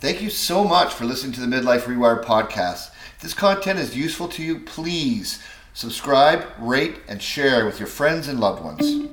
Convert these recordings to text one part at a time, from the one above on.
Thank you so much for listening to the Midlife Rewired podcast. If this content is useful to you, please subscribe, rate, and share with your friends and loved ones.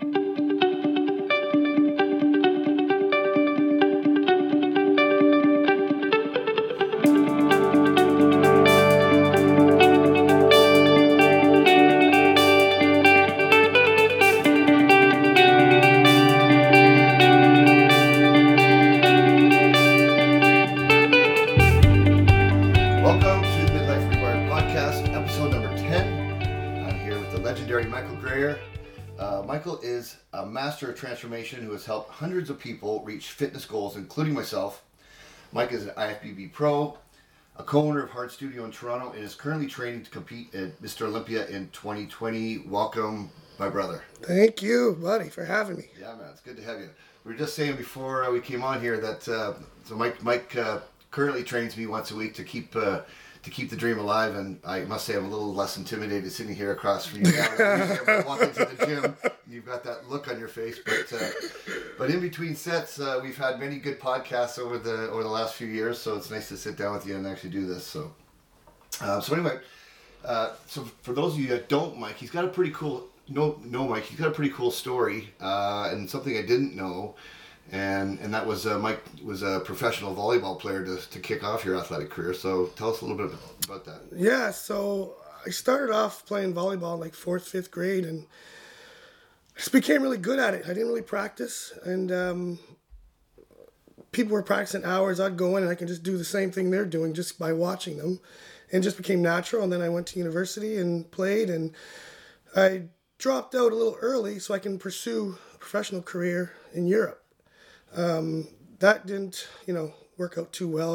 Michael is a master of transformation who has helped hundreds of people reach fitness goals, including myself. Mike is an IFBB pro, a co-owner of Heart Studio in Toronto, and is currently training to compete at Mr. Olympia in 2020. Welcome, my brother. Thank you, buddy, for having me. Yeah, man, it's good to have you. We were just saying before we came on here that so Mike currently trains me once a week to keep the dream alive, and I must say I'm a little less intimidated sitting here across from you now. I walk into the gym, and you've got that look on your face. But in between sets, we've had many good podcasts over the last few years, so it's nice to sit down with you and actually do this. So anyway, so for those of you that don't, Mike, he's got a pretty cool Mike. He's got a pretty cool story, and something I didn't know. And that was Mike was a professional volleyball player to kick off your athletic career. So tell us a little bit about that. Yeah, so I started off playing volleyball in like 4th, 5th grade, and just became really good at it. I didn't really practice, and people were practicing hours. I'd go in and I can just do the same thing they're doing just by watching them, and just became natural. And then I went to university and played, and I dropped out a little early so I can pursue a professional career in Europe. That didn't, work out too well.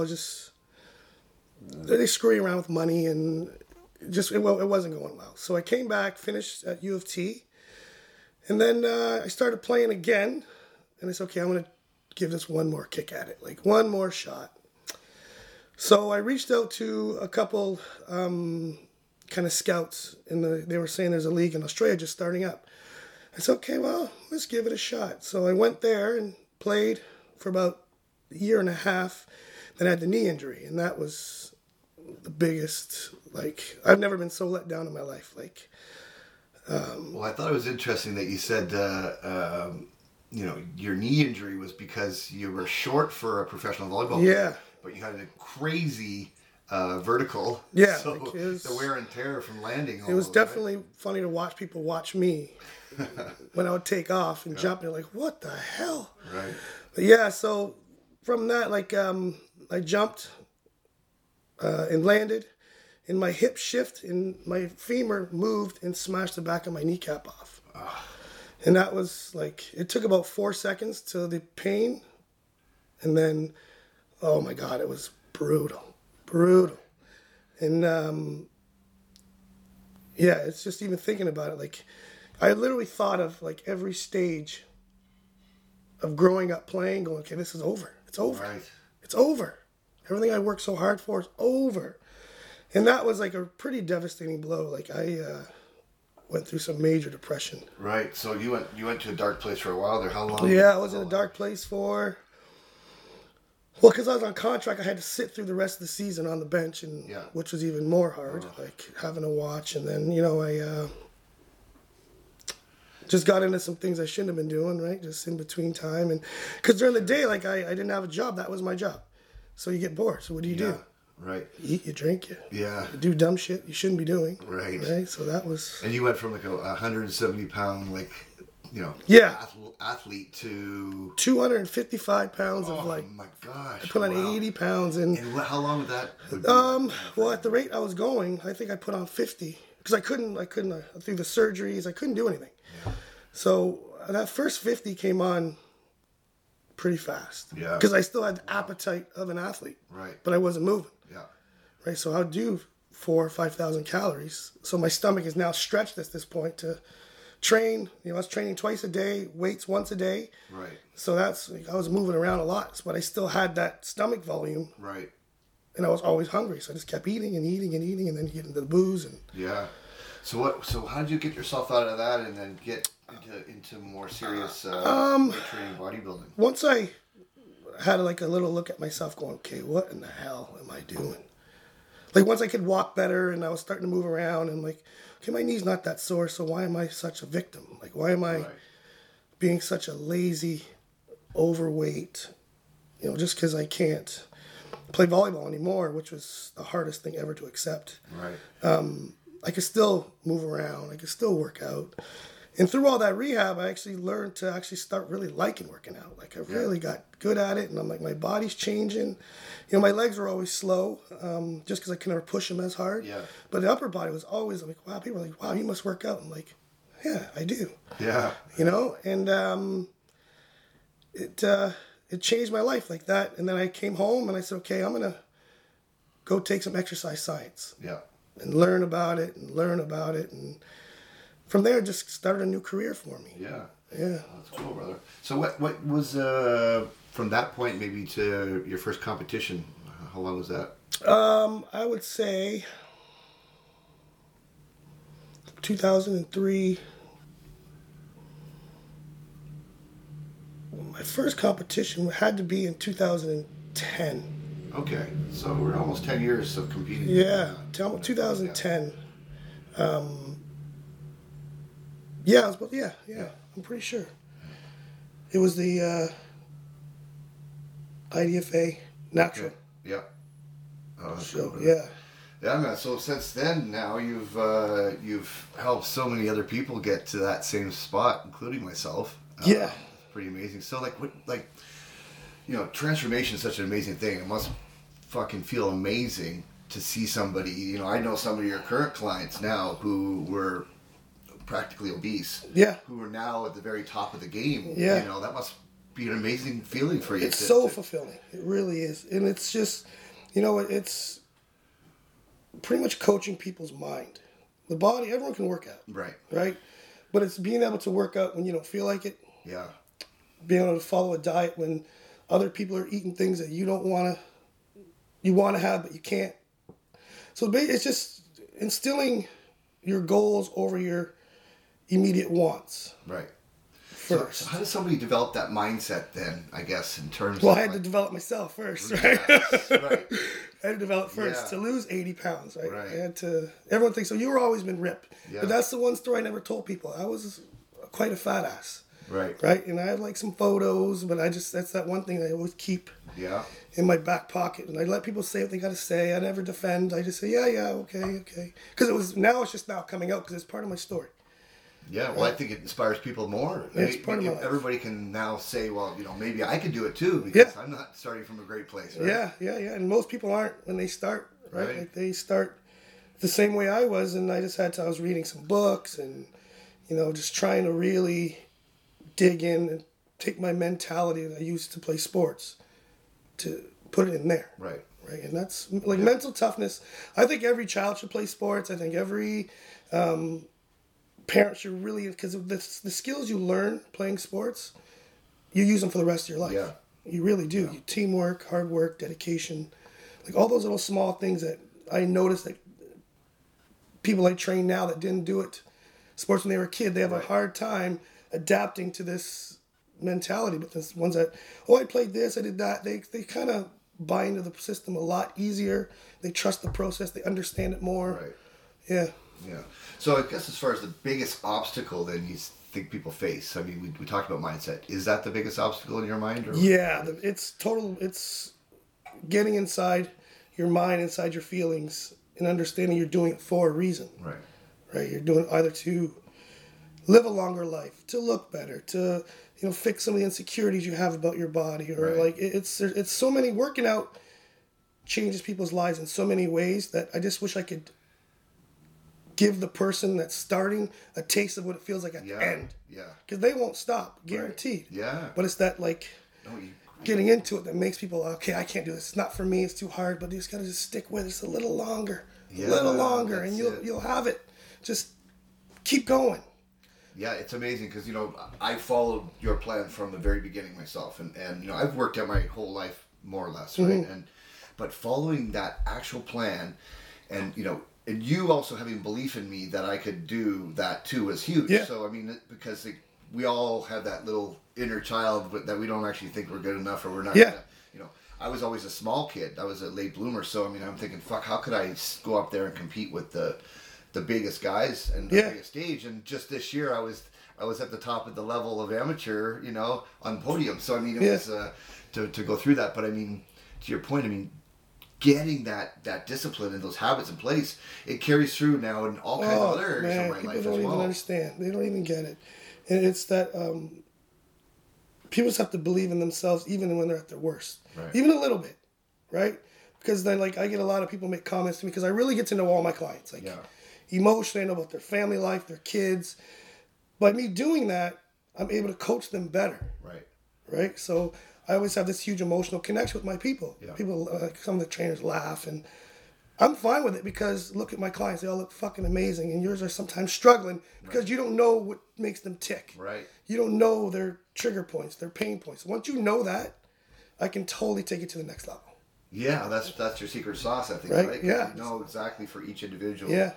They screw you around with money, and it wasn't going well. So I came back, finished at U of T, and then I started playing again, and I said, okay, I'm going to give this one more kick at it, like one more shot. So I reached out to a couple kind of scouts, and they were saying there's a league in Australia just starting up. I said, okay, well, let's give it a shot. So I went there and played for about a year and a half, then I had the knee injury, and that was the biggest, I've never been so let down in my life. Well, I thought it was interesting that you said, your knee injury was because you were short for a professional volleyball player, but you had a crazy vertical. Yeah. So the wear and tear from landing. It was definitely funny to watch people watch me when I would take off and jump, and they're like, what the hell? Right. But yeah, so from that, I jumped and landed, and my hip shifted, and my femur moved and smashed the back of my kneecap off. And that was it took about 4 seconds to the pain, and then, oh my God, it was brutal. And it's just even thinking about it, I literally thought of every stage of growing up playing, going, okay, this is over. It's over. Right. It's over. Everything I worked so hard for is over. And that was a pretty devastating blow. I went through some major depression. Right. So you went to a dark place for a while there. How long? Yeah, I was in a dark place for... Well, because I was on contract, I had to sit through the rest of the season on the bench, which was even more hard, having to watch. And then, I just got into some things I shouldn't have been doing, right? Just in between time. And because during the day, I didn't have a job. That was my job. So you get bored. So what do you do? Right. You eat, you drink, you do dumb shit you shouldn't be doing. Right. So that was... And you went from a 170-pound, athlete to 255 pounds of oh my gosh! I put on 80 pounds and how long would that? Well, at the rate I was going, I think I put on 50 because I couldn't through the surgeries I couldn't do anything. Yeah. So that first 50 came on pretty fast. Yeah. Because I still had the appetite of an athlete. Right. But I wasn't moving. Yeah. Right. So I'll do 4,000 or 5,000 calories. So my stomach is now stretched at this point to train. I was training twice a day, weights once a day. Right. So I was moving around a lot, but I still had that stomach volume. Right. And I was always hungry, so I just kept eating, and then get into the booze and. Yeah. So how did you get yourself out of that and then get into more serious training bodybuilding? Once I had like a little look at myself going, okay, what in the hell am I doing? Like once I could walk better and I was starting to move around and like, okay, my knee's not that sore, so why am I such a victim? Like why am I being such a lazy, overweight, just because I can't play volleyball anymore, which was the hardest thing ever to accept. Right. I could still move around. I could still work out. And through all that rehab, I actually learned to actually start really liking working out. Like I really got good at it, and I'm like, my body's changing. My legs were always slow, just because I could never push them as hard. Yeah. But the upper body was always like, wow. People were like, wow, you must work out. I'm like, yeah, I do. Yeah. And it changed my life like that. And then I came home and I said, okay, I'm gonna go take some exercise science. Yeah. And learn about it. And from there, just started a new career for me. Yeah. Yeah. That's cool, brother. So what was, from that point maybe to your first competition, how long was that? I would say 2003. My first competition had to be in 2010. Okay, so we're almost 10 years of competing. Yeah, 2010. Yeah, I'm pretty sure. It was the IDFA Natural. Okay. Yeah. Oh, that's So, cool. yeah. Yeah, man. So since then, now you've helped so many other people get to that same spot, including myself. Yeah. Pretty amazing. So transformation is such an amazing thing. It must fucking feel amazing to see somebody. I know some of your current clients now who were practically obese. Yeah. Who are now at the very top of the game. Yeah. That must be an amazing feeling for you. It's so fulfilling. It really is. And it's just, it's pretty much coaching people's mind. The body, everyone can work out. Right. Right? But it's being able to work out when you don't feel like it. Yeah. Being able to follow a diet when other people are eating things that you want to have, but you can't. So it's just instilling your goals over your immediate wants. Right. First. So how does somebody develop that mindset then, I guess, in terms Well, of... I had to develop myself first, right? Yes, right. I had to develop first Yeah. to lose 80 pounds, right? Right. I had to... Everyone thinks, so you were always been ripped. Yeah. But that's the one story I never told people. I was quite a fat ass. Right. Right? And I have like some photos, but that's that one thing I always keep Yeah. in my back pocket. And I let people say what they got to say. I never defend. I just say, yeah, okay. Because it's just now coming out because it's part of my story. Yeah, well, I think it inspires people more. It's part of my life. Everybody can now say, well, maybe I could do it too because I'm not starting from a great place, right? Yeah. And most people aren't when they start, right? Right. Like they start the same way I was, and I was reading some books and, just trying to really dig in and take my mentality that I used to play sports to put it in there. Right. Right. And that's like mental toughness. I think every child should play sports. I think every parent should really, because the skills you learn playing sports, you use them for the rest of your life. Yeah. You really do. You teamwork, hard work, dedication, like all those little small things that I noticed that people I train now that didn't do it sports when they were a kid, they have a hard time adapting to this mentality. But the ones that, I played this, I did that, they kind of buy into the system a lot easier. They trust the process. They understand it more. Right. Yeah. Yeah. So I guess as far as the biggest obstacle then you think people face, I mean, we talked about mindset. Is that the biggest obstacle in your mind? Or? Yeah. It's getting inside your mind, inside your feelings, and understanding you're doing it for a reason. Right. Right. You're doing it either to live a longer life, to look better, to fix some of the insecurities you have about your body, or Right. like it's so many. Working out changes people's lives in so many ways that I just wish I could give the person that's starting a taste of what it feels like at the end. Yeah. Because they won't stop, guaranteed. Right. Yeah. But it's that getting into it that makes people, okay, I can't do this. It's not for me. It's too hard. But you just got to just stick with it just a little longer, and you'll have it. Just keep going. Yeah, it's amazing because, I followed your plan from the very beginning myself. And I've worked out my whole life more or less, right? Mm-hmm. But following that actual plan and you also having belief in me that I could do that too was huge. Yeah. So, I mean, because we all have that little inner child that we don't actually think we're good enough or we're not. Yeah. Gonna, you know, I was always a small kid. I was a late bloomer, so I mean, I'm thinking, fuck, how could I go up there and compete with the biggest guys and the biggest stage? And just this year, I was at the top of the level of amateur, you know, on podium. So I mean, it was to go through that. But I mean, to your point, I mean, getting that discipline and those habits in place, it carries through now in all kinds of other areas of my life as well. People don't even understand. They don't even get it. And it's that people just have to believe in themselves even when they're at their worst. Right. Even a little bit, right? Because then, like, I get a lot of people make comments to me because I really get to know all my clients. Like, emotionally, I know about their family life, their kids. By me doing that, I'm able to coach them better. Right. Right? So I always have this huge emotional connection with my people. Yeah. People, some of the trainers laugh, and I'm fine with it because look at my clients. They all look fucking amazing, and yours are sometimes struggling because you don't know what makes them tick. Right. You don't know their trigger points, their pain points. Once you know that, I can totally take it to the next level. Yeah, that's your secret sauce, I think, right? Yeah. You know exactly for each individual. Yeah.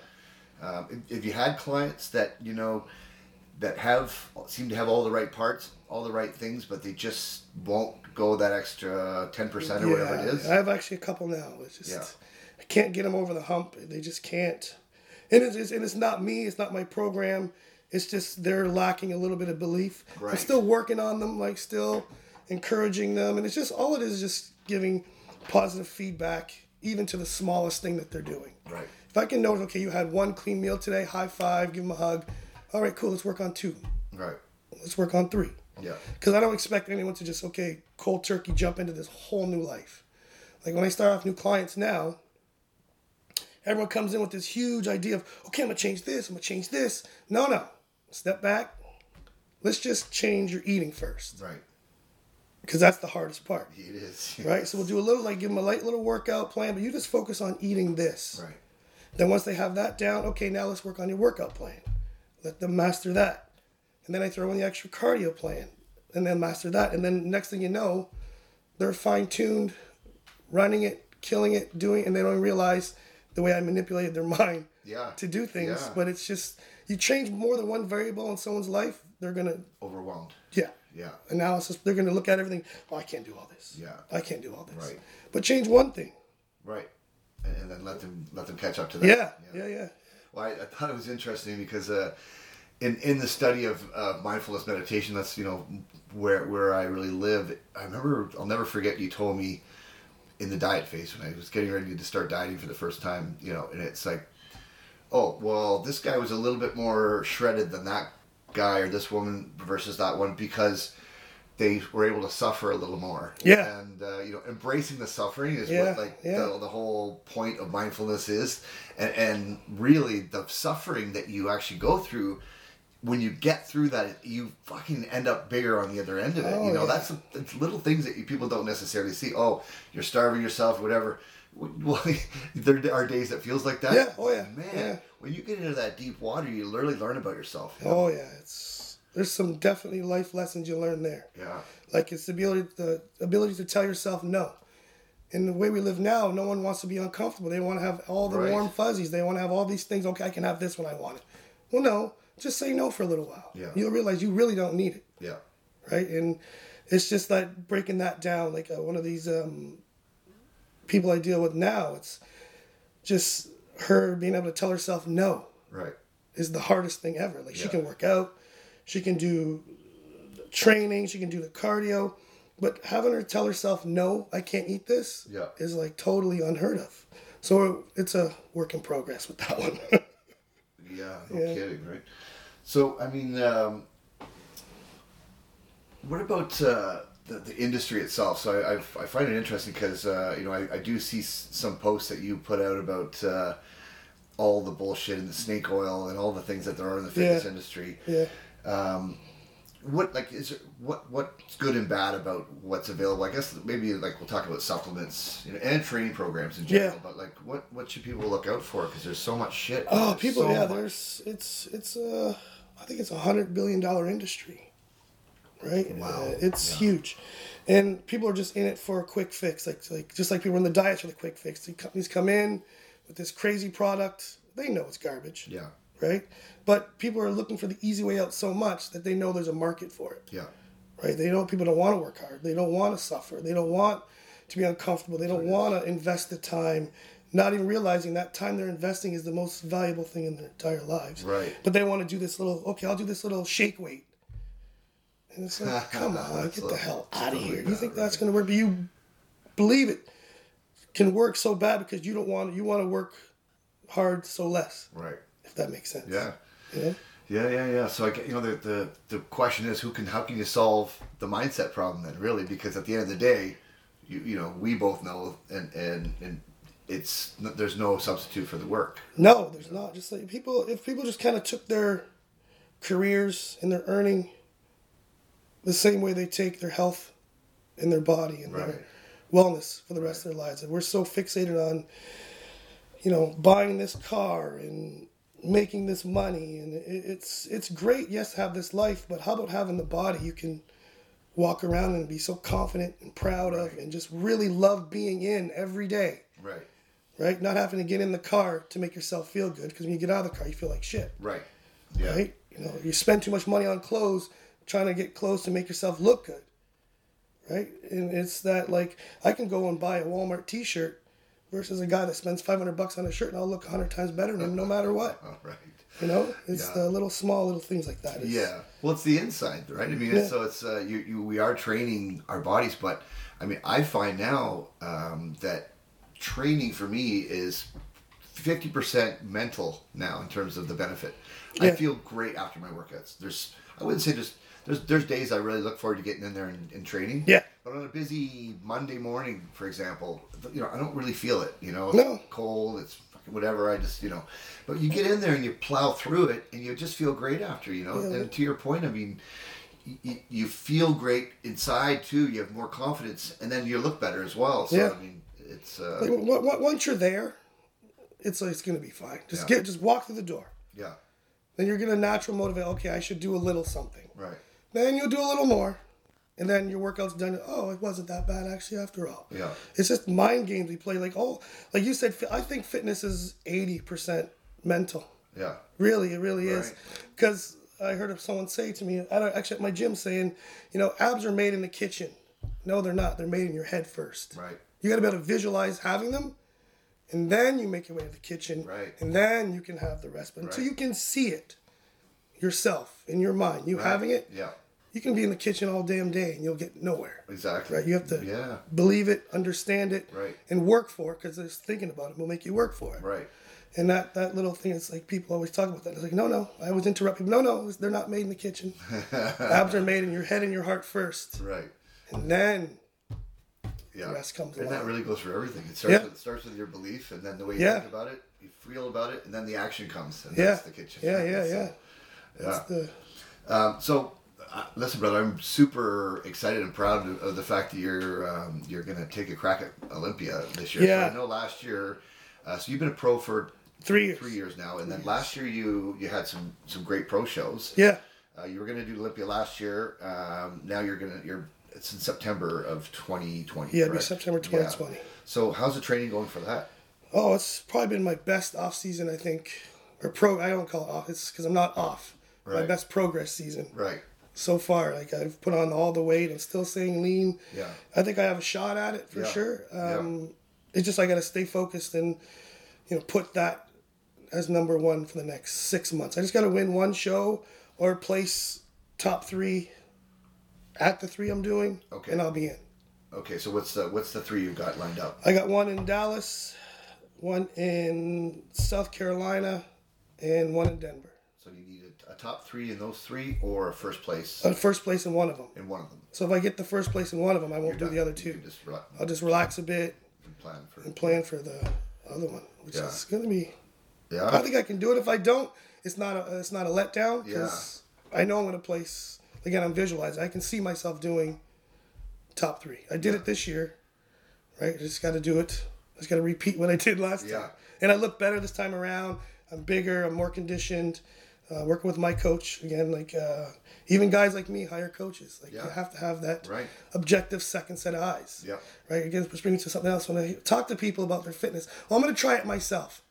If you had clients that, you know, that seem to have all the right parts, all the right things, but they just won't go that extra 10% or whatever it is. I have actually a couple now. It's just I can't get them over the hump. They just can't. And it's not me. It's not my program. It's just they're lacking a little bit of belief. Right. I'm still working on them, like still encouraging them, and it's just all it is just giving positive feedback, even to the smallest thing that they're doing. Right. If I can notice, okay, you had one clean meal today, high five, give them a hug. All right, cool. Let's work on 2. Right. Let's work on 3. Yeah. Because I don't expect anyone to just, cold turkey, jump into this whole new life. Like when I start off new clients now, everyone comes in with this huge idea of, okay, I'm going to change this, I'm going to change this. No. Step back. Let's just change your eating first. Right. Because that's the hardest part. It is. Yes. Right? So we'll do a little, give them a light little workout plan, but you just focus on eating this. Right. Then once they have that down, okay, now let's work on your workout plan. Let them master that. And then I throw in the extra cardio plan and then master that. And then next thing you know, they're fine-tuned, running it, killing it, doing it, and they don't realize the way I manipulated their mind to do things. Yeah. But it's just, you change more than one variable in someone's life, they're going to... Overwhelmed. Yeah. Yeah. Analysis, they're going to look at everything, I can't do all this. Yeah. I can't do all this. Right. But change one thing. Right. And then let them catch up to that. Yeah. Well, I thought it was interesting because in the study of mindfulness meditation, that's, you know, where I really live. I remember, I'll never forget, you told me in the diet phase when I was getting ready to start dieting for the first time, you know, and it's like, oh, well, this guy was a little bit more shredded than that guy or this woman versus that one because they were able to suffer a little more. Yeah. And, you know, embracing the suffering is what, like, the whole point of mindfulness is. And really, the suffering that you actually go through, when you get through that, you fucking end up bigger on the other end of it. You know, that's little things that people don't necessarily see. Oh, you're starving yourself or whatever. Well, there are days that feels like that. Yeah. Oh, yeah. Man, when you get into that deep water, you literally learn about yourself. You know? Oh, yeah. There's some definitely life lessons you learn there. Yeah. Like it's the ability to tell yourself no. In the way we live now, no one wants to be uncomfortable. They want to have all the warm fuzzies. They want to have all these things. Okay, I can have this when I want it. Well, no. Just say no for a little while. Yeah. You'll realize you really don't need it. Yeah. Right? And it's just like breaking that down. Like one of these people I deal with now, it's just her being able to tell herself no. Right. Is the hardest thing ever. Like she can work out. She can do training. She can do the cardio. But having her tell herself, no, I can't eat this is like totally unheard of. So it's a work in progress with that one. Yeah, no kidding, right? So, I mean, what about the industry itself? So I find it interesting because, you know, I do see some posts that you put out about all the bullshit and the snake oil and all the things that there are in the fitness industry. Yeah. What's good and bad about what's available? I guess maybe like we'll talk about supplements, you know, and training programs in general. Yeah. But like, what should people look out for? Because there's so much shit. Oh, people, there's it's I think it's $100 billion industry, right? Wow, it's huge, and people are just in it for a quick fix. Like just like people in the diets for the quick fix. The companies come in with this crazy product. They know it's garbage. Yeah. right? But people are looking for the easy way out so much that they know there's a market for it, Yeah. right? They know people don't want to work hard. They don't want to suffer. They don't want to be uncomfortable. They don't want to invest the time, not even realizing that time they're investing is the most valuable thing in their entire lives. Right. But they want to do this little, okay, I'll do this little shake weight. And it's like, come on, get the hell out of here. You think that's going to work? But you believe it can work so bad because you want to work hard so less. Right. If that makes sense. Yeah. Yeah. Yeah. So the question is how can you solve the mindset problem then, really? Because at the end of the day, we both know and it's there's no substitute for the work. No, there's not. Just like if people just kind of took their careers and their earning the same way they take their health and their body and their wellness for the rest of their lives. And we're so fixated on, buying this car and making this money, and it's great, yes, to have this life, but how about having the body you can walk around and be so confident and proud of and just really love being in every day. Right? Not having to get in the car to make yourself feel good, because when you get out of the car, you feel like shit. Right. Yeah. Right? You spend too much money on clothes, trying to get clothes to make yourself look good. Right? And it's that, like, I can go and buy a Walmart t-shirt versus a guy that spends $500 on a shirt, and I'll look 100 times better than him no matter what. Right. It's the small little things like that. Well, it's the inside, right? I mean, so it's we are training our bodies, but I mean, I find now that training for me is 50% mental now in terms of the benefit. Yeah. I feel great after my workouts. I wouldn't say there's days I really look forward to getting in there and training. Yeah. But on a busy Monday morning, for example, I don't really feel it. No. It's cold. It's fucking whatever. I just But you get in there and you plow through it, and you just feel great after. Yeah. And to your point, I mean, you feel great inside too. You have more confidence, and then you look better as well. So I mean, it's once you're there, it's going to be fine. Just walk through the door. Yeah. Then you're going to naturally motivate. Okay, I should do a little something. Right. Then you'll do a little more, and then your workout's done. Oh, it wasn't that bad actually after all. Yeah. It's just mind games we play. Like you said, I think fitness is 80% mental. Yeah. Really, it really is. Because I heard of someone say to me, actually at my gym, saying, abs are made in the kitchen. No, they're not. They're made in your head first. Right. You got to be able to visualize having them, and then you make your way to the kitchen. Right. And then you can have the rest. But until you can see it yourself in your mind, having it, you can be in the kitchen all damn day and you'll get nowhere. Exactly. Right. You have to believe it, understand it, and work for it, because just thinking about it will make you work for it. Right. And that little thing, it's like people always talk about that. It's like, no, I always interrupt people. No, they're not made in the kitchen. Abs are made in your head and your heart first. Right. And then the rest comes along. And that really goes for everything. It starts with your belief, and then the way you think about it, you feel about it, and then the action comes, and that's the kitchen. So, listen, brother, I'm super excited and proud of the fact that you're going to take a crack at Olympia this year. Yeah. So I know last year, so you've been a pro for 3 years. 3 years now, and then last year you had some great pro shows. Yeah. You were going to do Olympia last year. Now it's in September of 2020. Yeah, it'll be September 2020. Yeah. So how's the training going for that? Oh, it's probably been my best off season, I think. Or I don't call it off. It's because I'm not off. My best progress season. Right. So far, like I've put on all the weight. I'm still staying lean. Yeah. I think I have a shot at it for sure. It's just I got to stay focused and put that as number one for the next 6 months. I just got to win one show or place top 3 at the 3 I'm doing, and I'll be in. Okay, so what's the 3 you've got lined up? I got one in Dallas, one in South Carolina, and one in Denver. So you need a top 3 in those 3, or a first place? First place in one of them. In one of them. So if I get the first place in one of them, I won't do the other 2. I'll just relax a bit and plan for the other one, which is going to be. Yeah. I think I can do it. If I don't, it's not a letdown, because I know I'm going to place. Again, I'm visualizing. I can see myself doing top 3. I did it this year, right? I just got to do it. I just got to repeat what I did last time. And I look better this time around. I'm bigger. I'm more conditioned. Working with my coach again, like even guys like me hire coaches. Like you have to have that objective second set of eyes. Right. Again, which brings me to something else. When I talk to people about their fitness, I'm going to try it myself.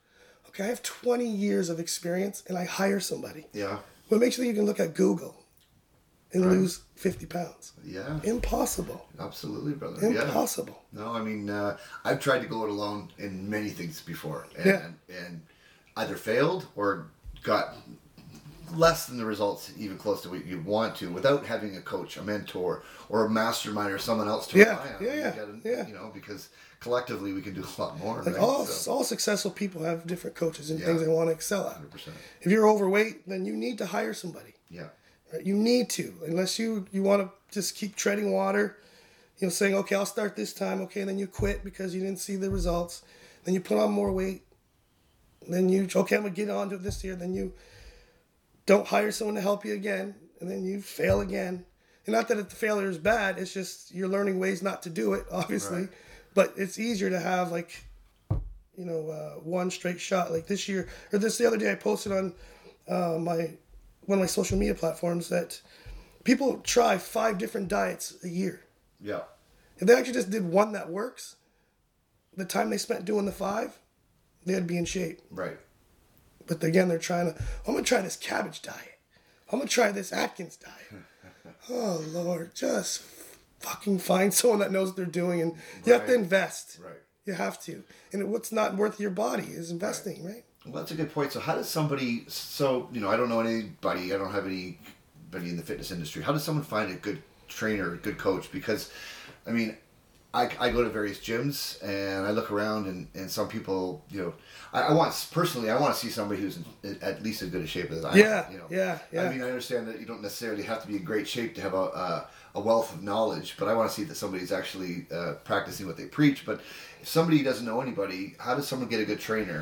Okay, I have 20 years of experience and I hire somebody. Yeah. What makes you think you can look at Google and lose 50 pounds? Yeah. Impossible. Absolutely, brother. Impossible. Yeah. No, I mean, I've tried to go it alone in many things before, and either failed or got less than the results even close to what you want to without having a coach, a mentor, or a mastermind or someone else to rely on. You know, because collectively we can do a lot more. Like right? all successful people have different coaches and things they want to excel at. 100%. If you're overweight, then you need to hire somebody. Yeah. Right? You need to, unless you want to just keep treading water, you know, saying, okay, I'll start this time, okay, and then you quit because you didn't see the results. Then you put on more weight. Then I'm going to get on to this year. Then you don't hire someone to help you again, and then you fail again. And not that the failure is bad, it's just you're learning ways not to do it, obviously. Right. But it's easier to have, like, you know, one straight shot. Like this year, or the other day I posted on one of my social media platforms that people try 5 different diets a year. Yeah. If they actually just did one that works, the time they spent doing the 5, they'd be in shape. Right. But again, they're trying to, I'm going to try this cabbage diet. I'm going to try this Atkins diet. Oh, Lord, just fucking find someone that knows what they're doing. And you have to invest. Right. You have to. And what's not worth your body is investing, right? Well, that's a good point. So how does somebody, you know, I don't know anybody, I don't have anybody in the fitness industry. How does someone find a good trainer, a good coach? Because, I mean, I go to various gyms and I look around and some people, you know, I want to see somebody who's in at least as good a shape as I am. You know? Yeah. I mean, I understand that you don't necessarily have to be in great shape to have a wealth of knowledge, but I want to see that somebody's actually practicing what they preach. But if somebody doesn't know anybody, how does someone get a good trainer?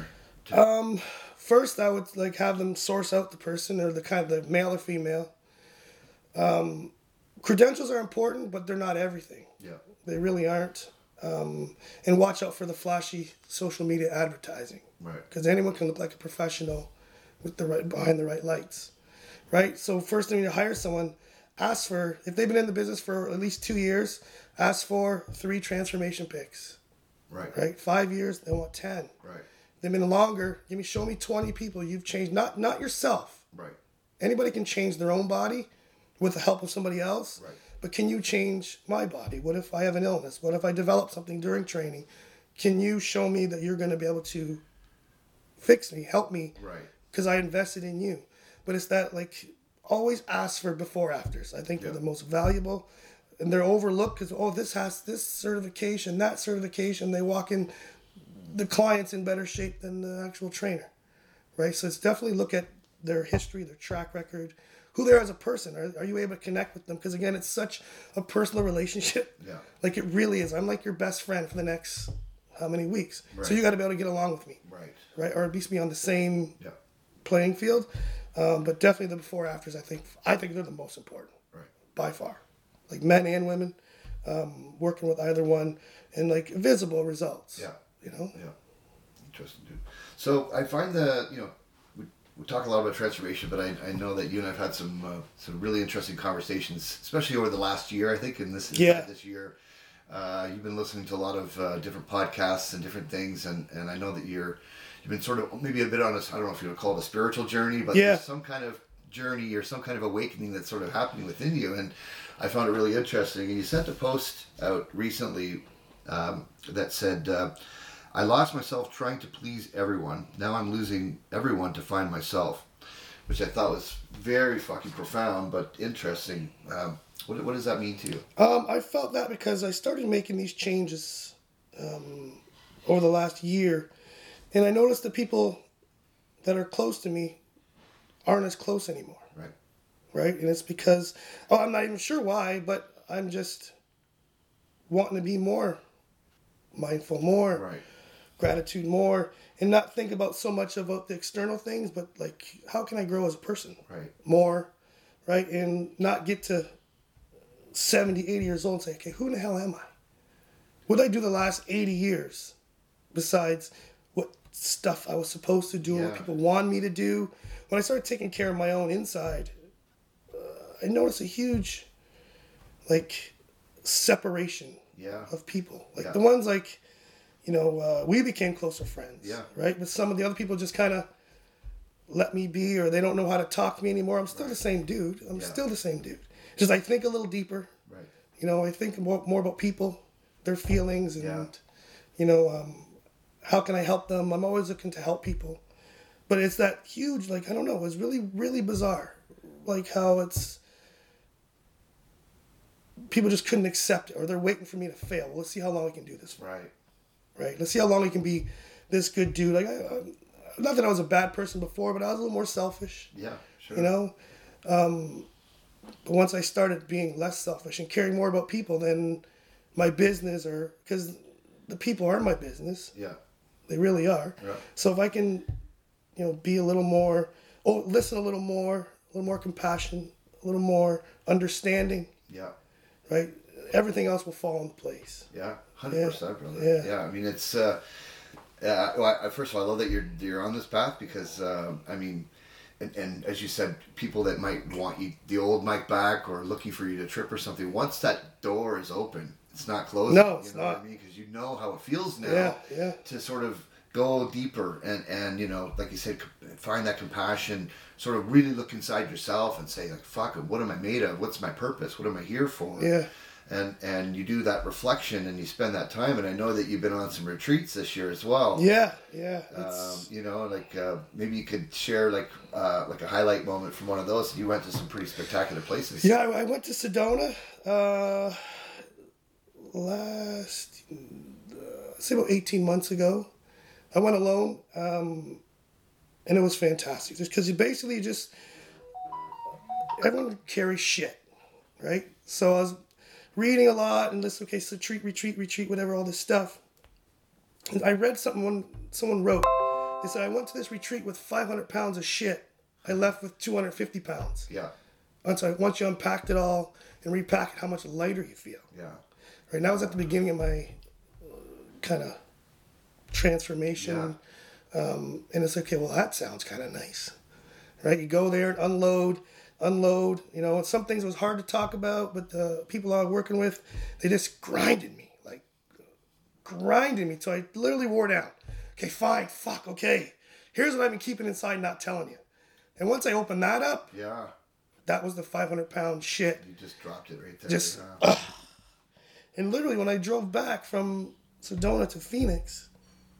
First, I would have them source out the person or the male or female. Credentials are important, but they're not everything. Yeah. They really aren't. And watch out for the flashy social media advertising. Right. Because anyone can look like a professional with behind the right lights. Right? So first thing you hire someone, ask for, if they've been in the business for at least 2 years, ask for 3 transformation pics. Right? 5 years, they want 10. Right. They've been longer. Show me 20 people you've changed. Not yourself. Right. Anybody can change their own body with the help of somebody else. Right. But can you change my body? What if I have an illness? What if I develop something during training? Can you show me that you're going to be able to fix me, help me? Right. Because I invested in you. But it's that, always ask for before afters. I think they're the most valuable. And they're overlooked because, this has this certification, that certification. They walk in, the client's in better shape than the actual trainer. Right? So it's definitely look at their history, their track record, who they are as a person. Are you able to connect with them? Because again, it's such a personal relationship. Yeah. It really is. I'm like your best friend for the next how many weeks. Right. So you got to be able to get along with me. Right. Right. Or at least be on the same playing field. But definitely the before afters. I think they're the most important. Right. By far, men and women, working with either one and visible results. Yeah. You know. Yeah. Interesting, dude. So I find that we talk a lot about transformation, but I know that you and I've had some really interesting conversations, especially over the last year, I think, and this year. You've been listening to a lot of different podcasts and different things, and I know that you've been sort of maybe a bit on I don't know if you would call it a spiritual journey, but there's some kind of journey or some kind of awakening that's sort of happening within you, and I found it really interesting. And you sent a post out recently that said, I lost myself trying to please everyone. Now I'm losing everyone to find myself, which I thought was very fucking profound, but interesting. What does that mean to you? I felt that because I started making these changes over the last year, and I noticed the people that are close to me aren't as close anymore. Right. Right? And it's because, I'm not even sure why, but I'm just wanting to be more mindful, more gratitude, more, and not think about so much about the external things, but how can I grow as a person? Right. More, right? And not get to 70, 80 years old and say, okay, who in the hell am I? What did I do the last 80 years besides what stuff I was supposed to do, what people want me to do? When I started taking care of my own inside, I noticed a huge, separation of people. The ones we became closer friends. Yeah. Right? But some of the other people just kind of let me be, or they don't know how to talk to me anymore. I'm still the same dude. I'm still the same dude. Just I think a little deeper. Right. I think more about people, their feelings, and Yeah. how can I help them? I'm always looking to help people. But it's that huge, like, I don't know, it's really, really bizarre. Like how it's, people just couldn't accept it, or they're waiting for me to fail. Well, let's see how long I can do this for. Right. Right? Let's see how long I can be this good dude. Like, not that I was a bad person before, but I was a little more selfish. Yeah, sure. But once I started being less selfish and caring more about people than my business, or because the people are my business. Yeah. They really are. Yeah. So if I can, be a little more, listen a little more compassion, a little more understanding, Yeah. right? Everything else will fall into place. Yeah. 100%, brother. Yeah. Yeah. I mean, it's, first of all, I love that you're on this path because, and as you said, people that might want you, the old Mike back or looking for you to trip or something, once that door is open, it's not closing. No, it's you know not. What I mean? Because you know how it feels now Yeah. to sort of go deeper and like you said, find that compassion, sort of really look inside yourself and say, like, fuck, what am I made of? What's my purpose? What am I here for? Yeah. And you do that reflection and you spend that time. And I know that you've been on some retreats this year as well. Yeah. Maybe you could share like a highlight moment from one of those. You went to some pretty spectacular places. Yeah, I went to Sedona say about 18 months ago. I went alone, and it was fantastic. Just because you basically everyone carries shit, right? So I was reading a lot and this, okay, so retreat, whatever, all this stuff. And I read something someone wrote. They said, I went to this retreat with 500 pounds of shit. I left with 250 pounds. Yeah. Once you unpacked it all and repack it, how much lighter you feel. Yeah. Right now, I was at the beginning of my kind of transformation. Yeah. And it's like, okay, well, that sounds kind of nice. Right? You go there and unload. Some things was hard to talk about, but the people I was working with, they just grinded me. So I literally wore down. Okay, fine, fuck, okay. Here's what I've been keeping inside and not telling you. And once I opened that up, Yeah. that was the 500-pound shit. You just dropped it right there. Just, and literally when I drove back from Sedona to Phoenix,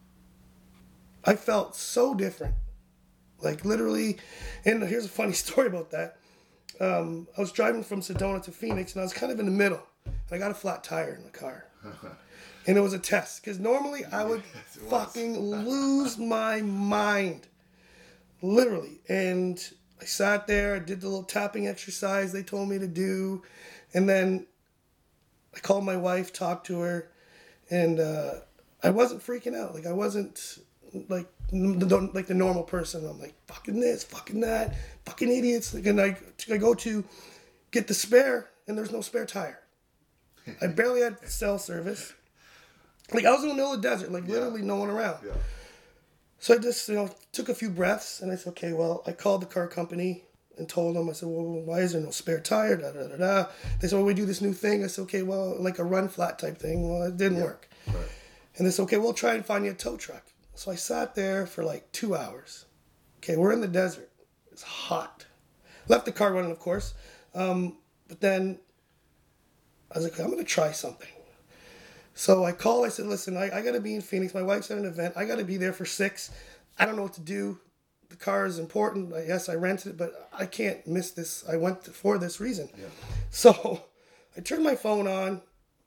I felt so different. Like literally, and here's a funny story about that. I was driving from Sedona to Phoenix and I was kind of in the middle. And I got a flat tire in the car. And it was a test. Because normally I would fucking lose my mind. Literally. And I sat there, I did the little tapping exercise they told me to do. And then I called my wife, talked to her. And I wasn't freaking out. Like I wasn't like the normal person. I'm like, fucking this, fucking that, fucking idiots. And I go to get the spare, and there's no spare tire. I barely had cell service. Like I was in the middle of the desert, like literally no one around. Yeah. So I just, took a few breaths, and I said, okay, well, I called the car company and told them, I said, well, why is there no spare tire? Da, da, da, da. They said, well, we do this new thing. I said, okay, well, like a run flat type thing. Well, it didn't work. Right. And they said, okay, we'll try and find you a tow truck. So I sat there for like 2 hours. Okay, we're in the desert. It's hot. Left the car running, of course. But then I was like, I'm going to try something. So I called. I said, listen, I got to be in Phoenix. My wife's at an event. I got to be there for 6. I don't know what to do. The car is important. Yes, I rented it, but I can't miss this. I went for this reason. Yeah. So I turned my phone on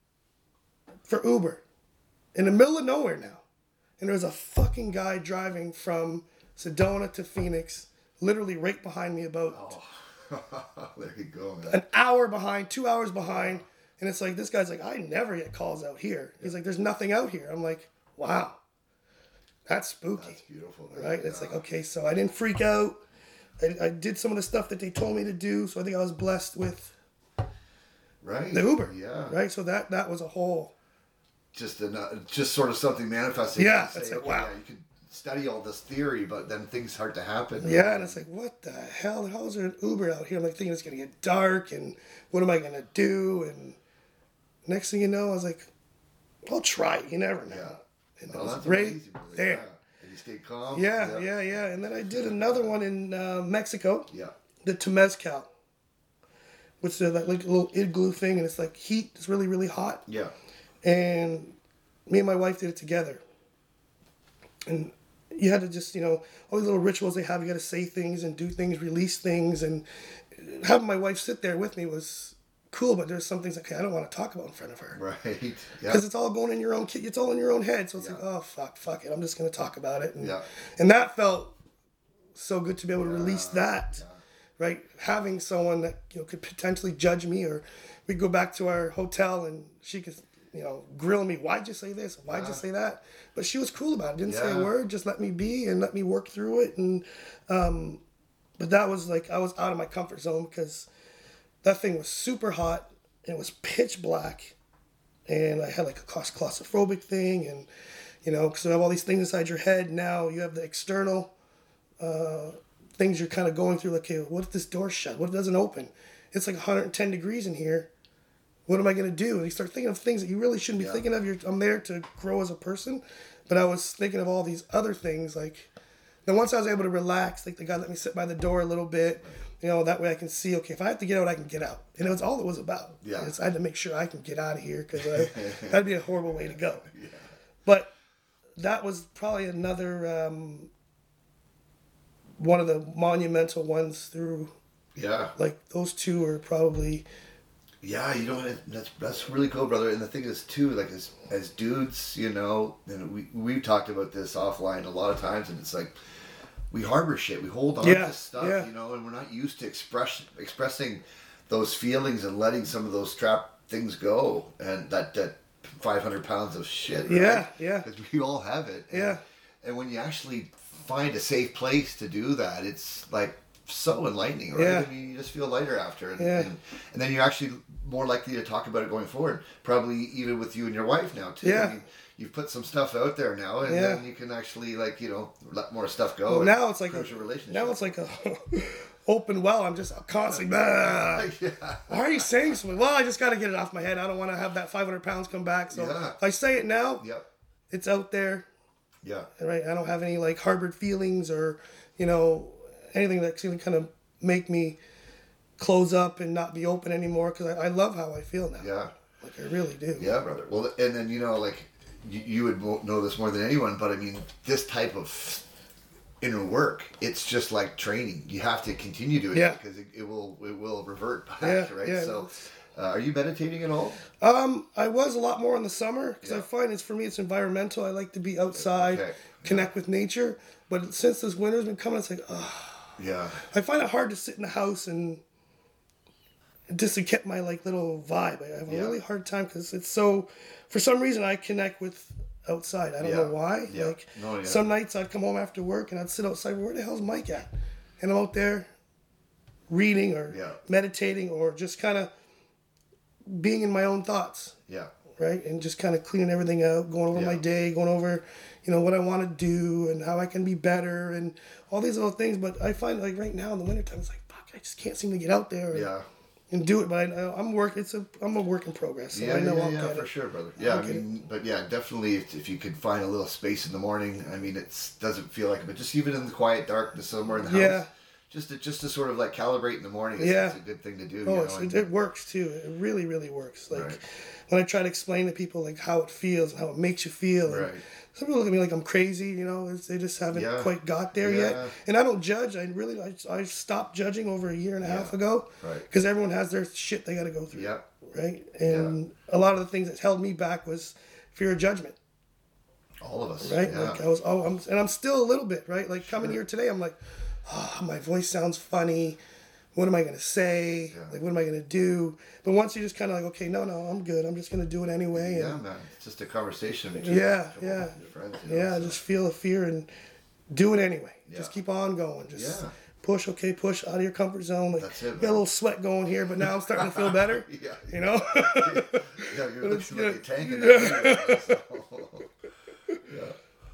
for Uber in the middle of nowhere now. And there was a fucking guy driving from Sedona to Phoenix, literally right behind me about there you go, man. an hour behind, 2 hours behind. And it's like, this guy's like, I never get calls out here. He's like, there's nothing out here. I'm like, wow, that's spooky. That's beautiful. Right? It's like, okay, so I didn't freak out. I did some of the stuff that they told me to do. So I think I was blessed with right. the Uber. Yeah. Right? So that was a whole... Just sort of something manifesting. Yeah. Say, It's like, okay, wow. Yeah, you could study all this theory, but then things start to happen. Yeah, and it's like, what the hell? How is there an Uber out here? I'm like thinking it's going to get dark, and what am I going to do? And next thing you know, I was like, I'll try it. You never know. Yeah. And it Oh, was that's right amazing, brother. there. Yeah. And you stayed calm. Yeah. And then I did another one in Mexico, Yeah. the Temezcal, which is that like a little igloo thing, and it's like heat. It's really, really hot. Yeah. And me and my wife did it together. And you had to just, all these little rituals they have. You got to say things and do things, release things. And having my wife sit there with me was cool, but there's some things like, okay, I don't want to talk about in front of her. Right. Yeah. Because it's all going in your own, it's all in your own head. So it's Yeah. like, oh, fuck it. I'm just going to talk about it. And, Yeah. and that felt so good to be able to release that, right? Having someone that, could potentially judge me, or we go back to our hotel and she could, grill me. Why'd you say this? Why'd you say that? But she was cool about it. Didn't say a word. Just let me be and let me work through it. And, but that was like, I was out of my comfort zone because that thing was super hot and it was pitch black. And I had like a claustrophobic thing. And, because you have all these things inside your head. Now you have the external things you're kind of going through. Like, okay, what if this door's shut? What if it doesn't open? It's like 110 degrees in here. What am I going to do? And you start thinking of things that you really shouldn't be thinking of. I'm there to grow as a person. But I was thinking of all these other things. Like, then once I was able to relax, like the guy let me sit by the door a little bit. That way I can see, okay, if I have to get out, I can get out. And it was all it was about. Yeah. I had to make sure I can get out of here because that'd be a horrible way to go. Yeah. But that was probably another one of the monumental ones through. Yeah. Like those two are probably. Yeah, that's really cool, brother. And the thing is too, like as dudes, and we've talked about this offline a lot of times, and it's like we harbor shit, we hold on to stuff, and we're not used to expressing those feelings and letting some of those trapped things go, and that 500 pounds of shit. Right? Yeah. Because we all have it. And when you actually find a safe place to do that, it's like so enlightening, right? Yeah. I mean, you just feel lighter after, and then you're actually more likely to talk about it going forward. Probably even with you and your wife now too. Yeah. I mean, you've put some stuff out there now, and then you can actually let more stuff go. Well, now it's like now it's like a open well. I'm just constantly. Why are you saying something? Well, I just got to get it off my head. I don't want to have that 500 pounds come back. So if I say it now, it's out there. Yeah. Right. I don't have any like harbored feelings or anything that's going to kind of make me close up and not be open anymore, because I love how I feel now. Yeah. Like I really do. Yeah, brother. Well, and then, you would know this more than anyone, but I mean, this type of inner work, it's just like training. You have to continue doing it because it will revert back, right? Yeah, so, are you meditating at all? I was a lot more in the summer because I find for me it's environmental. I like to be outside, connect with nature. But since this winter's been coming, it's like, I find it hard to sit in the house and just to get my little vibe. I have a really hard time because it's so. For some reason, I connect with outside. I don't know why. Yeah. Some nights I'd come home after work and I'd sit outside. Where the hell's Mike at? And I'm out there reading or meditating or just kind of being in my own thoughts. Yeah. Right? And just kind of cleaning everything out, going over my day, going over, what I want to do and how I can be better and all these little things. But I find right now in the wintertime, it's like, fuck, I just can't seem to get out there and do it. But I'm a work in progress. So I know I'll get for it. sure, brother. Yeah, but definitely if you could find a little space in the morning, I mean, it doesn't feel like it, but just even in the quiet darkness somewhere in the house. Just to sort of calibrate in the morning. It's a good thing to do. It works too. It really, really works. When I try to explain to people how it feels and how it makes you feel. Right. Some people look at me like I'm crazy. They just haven't quite got there yet. And I don't judge. I stopped judging over a year and a half ago. Right. Because everyone has their shit they got to go through. Yeah. Right. And a lot of the things that held me back was fear of judgment. All of us. Right. Yeah. I'm still a little bit right. Coming here today, I'm like, oh, my voice sounds funny. What am I going to say? What am I going to do? But once you just kind of okay, no, I'm good. I'm just going to do it anyway. Yeah, man. It's just a conversation between your friends. Just feel the fear and do it anyway. Just keep on going. Just push out of your comfort zone. That's it, man. Got a little sweat going here, but now I'm starting to feel better. You're looking like a tank in that.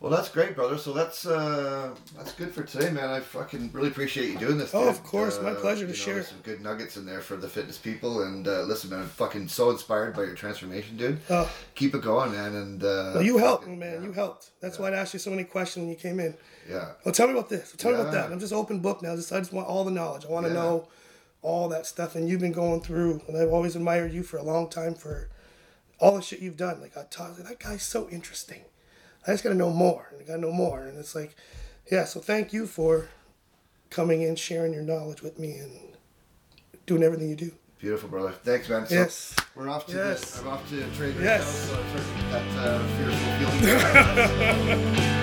Well, that's great, brother. So that's good for today, man. I fucking really appreciate you doing this. Oh, dude. of course, my pleasure to share. There's some good nuggets in there for the fitness people. And listen, man, I'm fucking so inspired by your transformation, dude. Oh. Keep it going, man. And well, you helped me, man. Yeah. You helped. That's why I asked you so many questions when you came in. Yeah. Well, tell me about this. Tell me about that. I'm just open book now. I just want all the knowledge. I want to know all that stuff. And you've been going through, and I've always admired you for a long time for all the shit you've done. Like, I taught that guy's so interesting. I just got to know more. And I got to know more. And it's like, yeah, so thank you for coming in, sharing your knowledge with me, and doing everything you do. Beautiful, brother. Thanks, man. So yes. We're off to I'm off to trade yes. so that fearful feeling.